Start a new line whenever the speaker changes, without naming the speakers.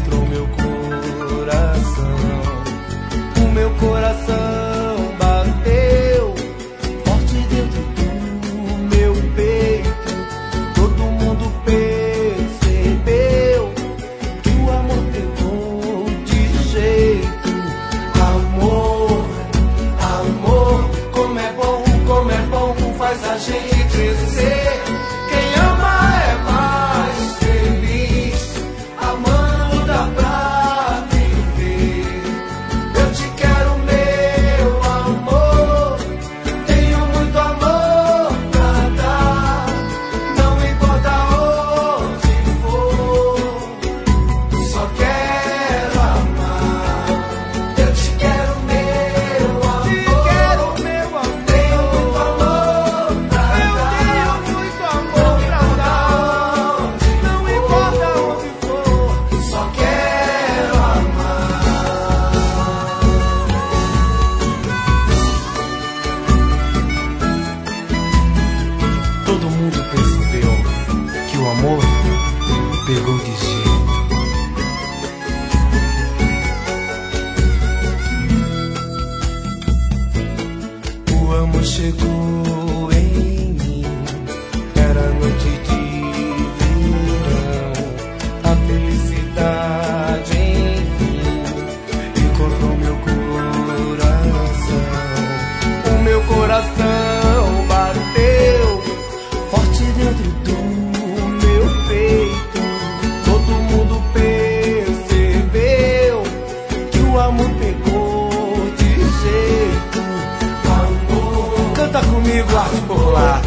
encontrou meu coração. O meu coração bateu forte dentro do meu peito. Todo mundo percebeu que o amor pegou de jeito. Amor, amor, como é bom, faz a gente crescer. Quem ama é mais feliz, amando dá pra viver. Eu te quero, meu amor, tenho muito amor pra dar. Não importa onde for, só quero amar. Eu te quero, meu amor, tenho muito amor pra dar. Não importa onde for, só quero amar. Todo mundo percebeu que o amor pegou de jeito. O amor chegou em mim, era noite de verão. A felicidade enfim encontrou meu coração. O meu coração bateu forte dentro do meu peito. Todo mundo percebeu que o amor pegou de jeito. Amor, canta comigo, arte popular.